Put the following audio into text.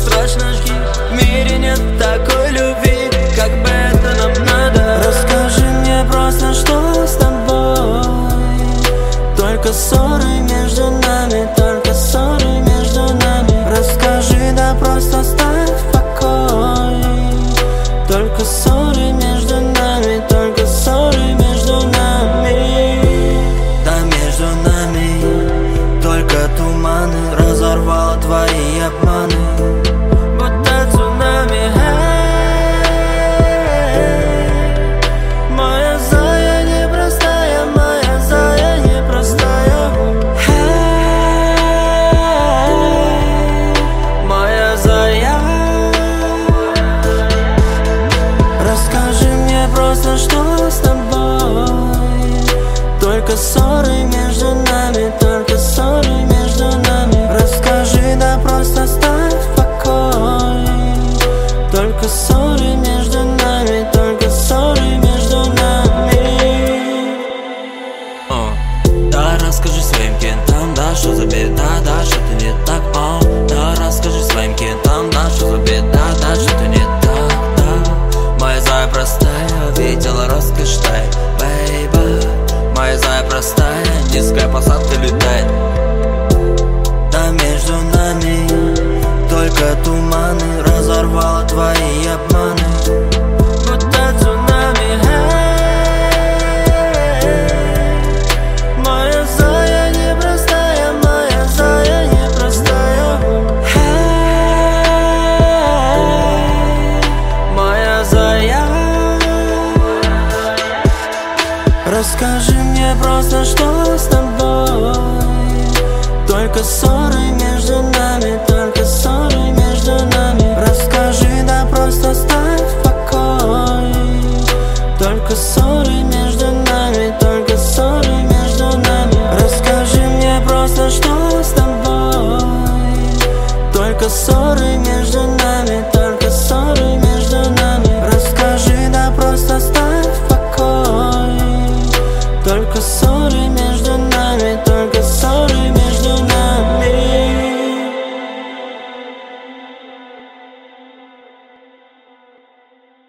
срочно жги. В мире нет такой любви, как бы это нам надо. Расскажи мне просто, что с тобой. Только ссоры между нами, только ссоры между нами. Расскажи, да просто оставь в покое. Только ссоры между нами, только ссоры между нами. Да между нами только туманы, разорвало твои обманы. Будто цунами. Моя зая непростая, моя зая непростая. Моя зая. Расскажи мне просто, что с тобой. Только ссоры между нами, только ссоры между нами. Расскажи, да просто оставь в покое. Только ссоры между нами, только ссоры между нами. Да расскажи своим кентам, да что за беда, да что-то не так. Да расскажи своим кентам, да что за беда, да что-то не так, да. Моя зая простая, видела роскошь тай, бейба. Моя зая простая, низкая посадка летает. Да между нами только туманы, разорвало твои обманы. Будто цунами. Моя зая непростая, моя зая непростая. Моя зая. Расскажи мне просто, что с тобой. Только ссоры между нами, только ссоры между нами. Расскажи, да просто оставь в покое. Только ссоры между нами, только ссоры между нами. Расскажи мне просто, что с тобой. Только ссоры между нами.